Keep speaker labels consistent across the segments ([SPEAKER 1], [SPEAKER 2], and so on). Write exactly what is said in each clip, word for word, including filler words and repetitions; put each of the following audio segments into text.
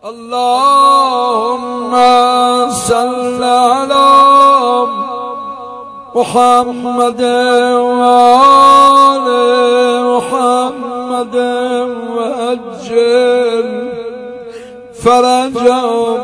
[SPEAKER 1] اللهم صل على محمد وآل محمد وعجل فرجهم.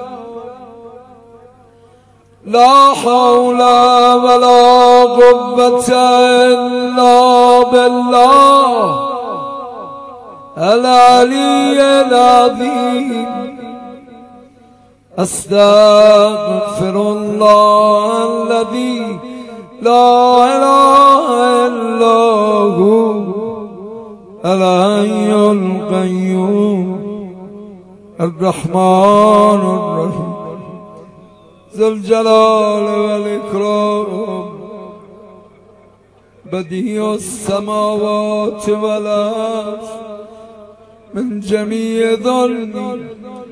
[SPEAKER 1] لا حول ولا قوة إلا بالله العلي العظيم. أستغفر الله الذي لا إله إلا هو الحي القيوم الرحمن الرحيم ذو الجلال والإكرام بديع السماوات والأرض من جميع ظلمي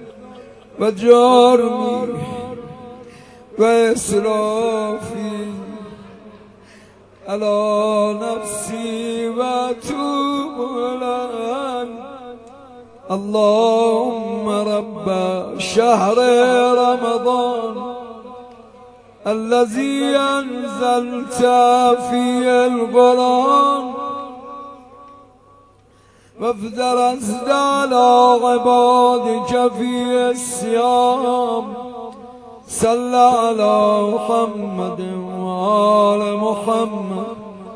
[SPEAKER 1] وجرمي وإسرافي على نفسي وأتوب إليك. اللهم رب شهر رمضان الذي أنزلت فيه القرآن وافترضت على عبادك فيه الصيام صل على محمد وآل محمد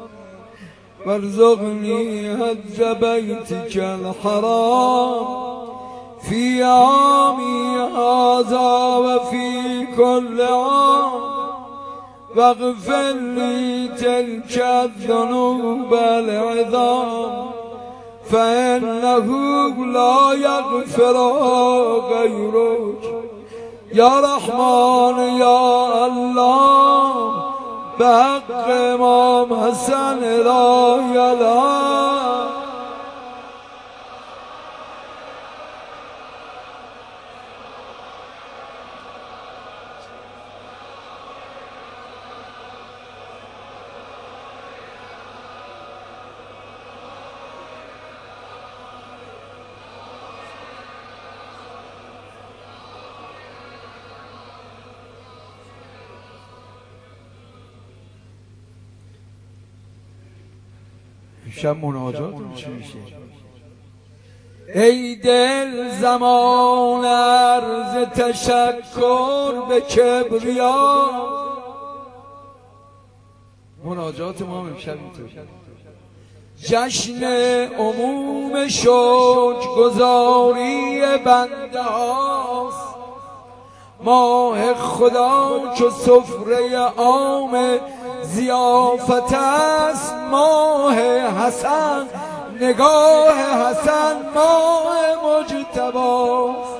[SPEAKER 1] وارزقني حج بيتك الحرام في عامي هذا وفي كل عام واغفر لي تلك الذنوب العظام فإنه لا يغفر غيرك يا رحمن يا الله بحق امام حسن لا يلا.
[SPEAKER 2] شب مناجات چی میشه؟
[SPEAKER 1] ای دل زمان عرض تشکر به کبریا.
[SPEAKER 2] مناجات ما هم امشب اینطور
[SPEAKER 1] جشن عموم شکر گزاری بنده هاست. ماه خدا که سفره عام ضیافت است. ماه حسن نگاه حسن ماه مجتباست.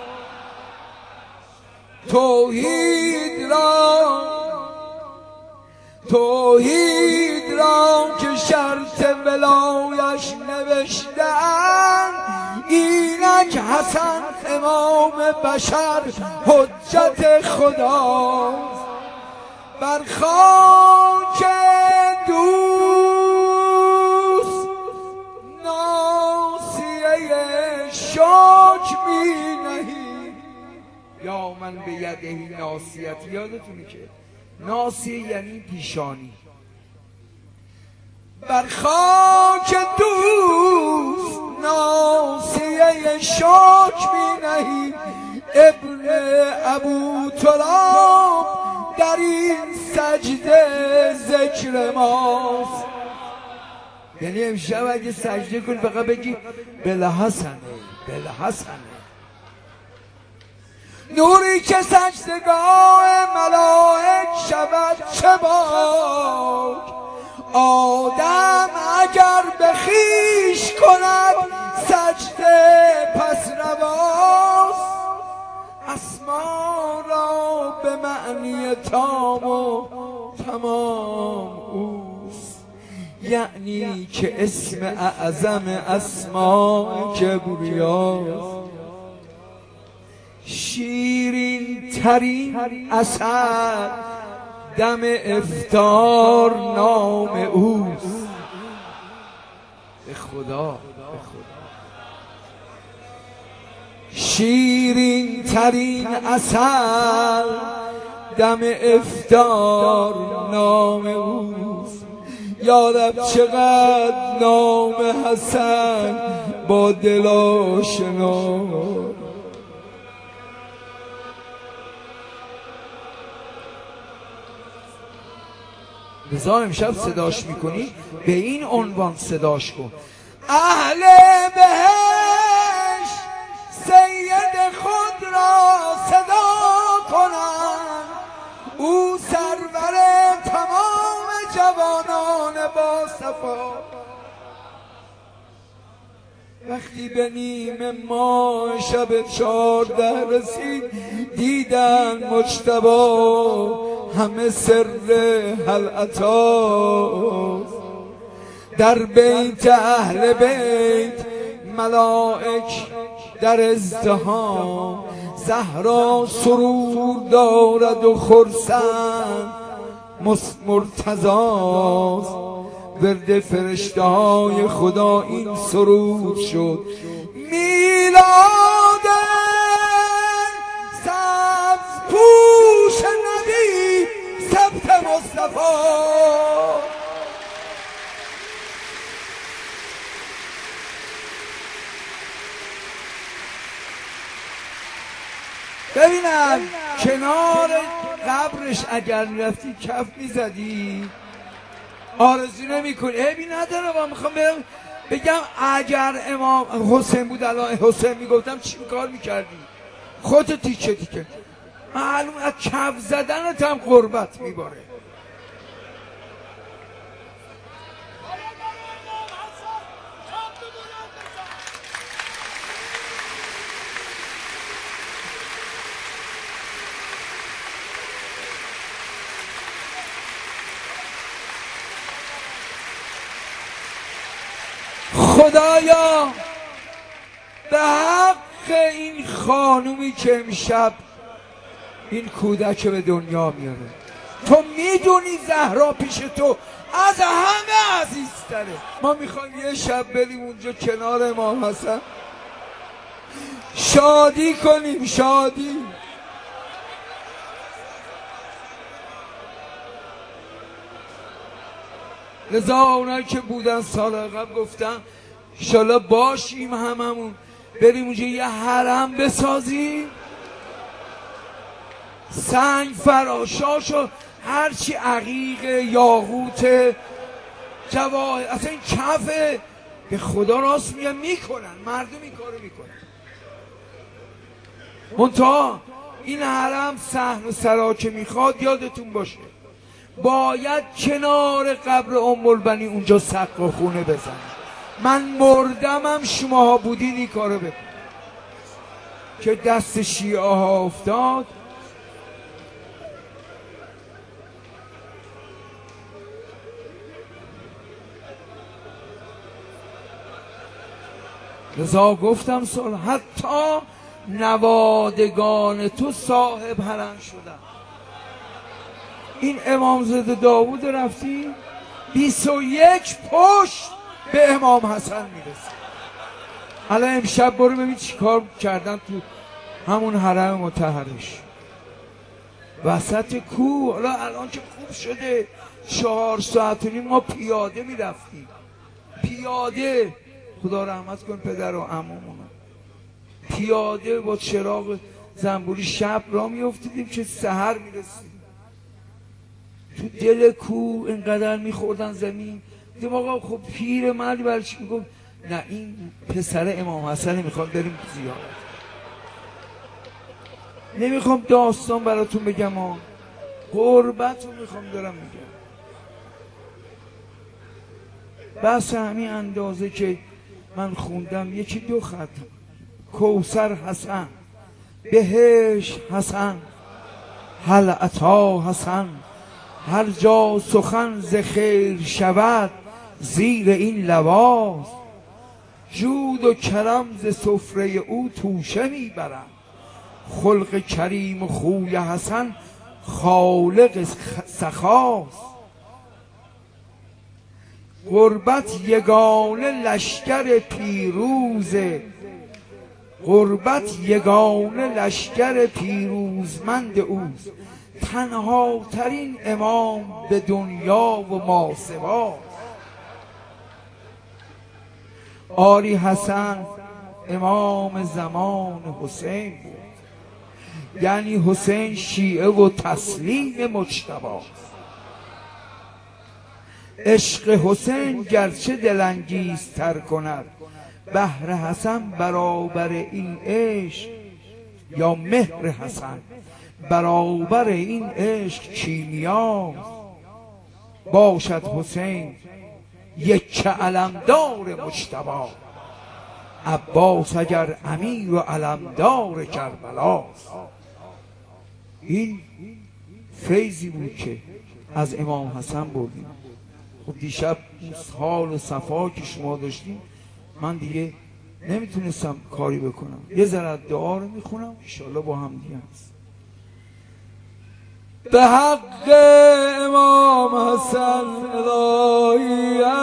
[SPEAKER 1] توحید را توحید را که شرط ولایش نوشتن اینک حسن امام بشر حجت خداست. بر خاک دوست ناصیه شاک می نهی.
[SPEAKER 2] یا من به یدهی ناصیت. یادتونه که ناصیه یعنی پیشانی.
[SPEAKER 1] بر خاک دوست ناصیه شاک می نهی. ابن ابو تراب در این سجده ذکر ماست.
[SPEAKER 2] یعنی امشب اگه سجده کن فقط بگی بلحسنه بلحسنه.
[SPEAKER 1] نوری که سجدگاه ملائک شود چه باک. آدم اگر به خویش کند سجده پس رواست. اسما را به معنی تام و تمام اوست.
[SPEAKER 2] یعنی که اسم اعظم اسما کبریاست. شیرین ترین اثر دم افطار نام اوست.
[SPEAKER 1] به خدا به خدا شیرین ترین عسل دم افطار نام اوست. یارب چقدر نام حسن با دل آشنا.
[SPEAKER 2] لذا امشب صداش میکنی به این عنوان صداش کن:
[SPEAKER 1] اهل بهشت سید خود را صدا کنند، او سرور تمام جوانان با صفا. وقتی به نیمه ما شب چارده رسید، دیدن مجتبی همه سر هل اتاست. در بیت اهل بیت ملائک در ازدحام، زهرا سرور دارد و خرسند مرتضاست. ورد فرشته های خدا این سرود شد: میلاد سبز پوش نبی سبت مصطفی.
[SPEAKER 2] ببینم کنار قبرش اگر میرفتی کف میزدی؟ آرزو نمی کنی؟ عیبی نداره. من میخوام برم بگم اگر امام حسین بود الان حسین میگفتم چی کار میکردی؟ خودت تیکه تیکه. معلوم از کف زدنت هم قربت میباره. خدایا به حق این خانومی که امشب این کودک به دنیا میاره، تو میدونی زهرا پیش تو از همه عزیزتره. ما میخوایم یه شب بریم اونجا کنار امام حسن شادی کنیم. شادی لذا اونایی که بودن سال قبل گفتن انشالله باشیم هممون، بریم اونجا یه حرم بسازیم، سنگ فراشاش و هرچی عقیق یاقوت جواهر، اصلا این کفه به خدا راست میگن میکنن، مردم این کارو میکنن. منتها این حرم صحن و سرا که میخواد یادتون باشه باید کنار قبر ام البنین اونجا سقف و خونه بزن. من مردمم شماها بودین این کارو بکن. که دست شیعه ها افتاد لذا گفتم سال حتی نوادگان تو صاحب حرم شدن. این امامزاده داوود رفتی بیست و یک پشت به امام حسن میرسه. حالا امشب برو ببین چی کار کردن تو همون حرم مطهرش وسط کوه. حالا الان که خوب شده چهار ساعت و نیم ما پیاده میرفتیم، پیاده، خدا رحمت کن پدر و عمومون، پیاده با چراغ زنبوری شب را میافتیدیم که سحر میرسیم. تو دل کوه اینقدر میخوردن زمین. دیدم آقا خب پیر مردی برش میگفت نه این پسر امام حسن میخوام بریم زیارت. نمیخوام داستان براتون بگم ها، قربت رو میخوام دارم میگم. بس همین اندازه که من خوندم یکی دو خط: کوثر حسن، بهشت حسن، هل عطا حسن، هر جا سخن ز خیر شود زیر این لواز، جود و کرم ز سفره او توشه میبرند، خلق کریم و خوی حسن خالق سخاست. غربت یگانه لشکر پیروز
[SPEAKER 1] غربت یگانه لشکر پیروزمند اوست، تنها ترین امام به دنیا و ماسوا. آری حسن امام زمان حسین بود، یعنی حسین شیعه و تسلیم مجتبی. عشق حسین گرچه دلانگیزتر کند، بهر حسن برابر این عشق، یا مهر حسن برابر این عشق کیمیا. باشد حسین یک علمدار مجتبی، عباس اگر امیر و علمدار کربلاست. این فیضی بود که از امام حسن بردیم. خب دیشب حال و صفا که شما داشتیم من دیگه نمیتونستم کاری بکنم، یه ذره دعا رو میخونم انشالله با هم دیگه هست. به حق امام حسن الهی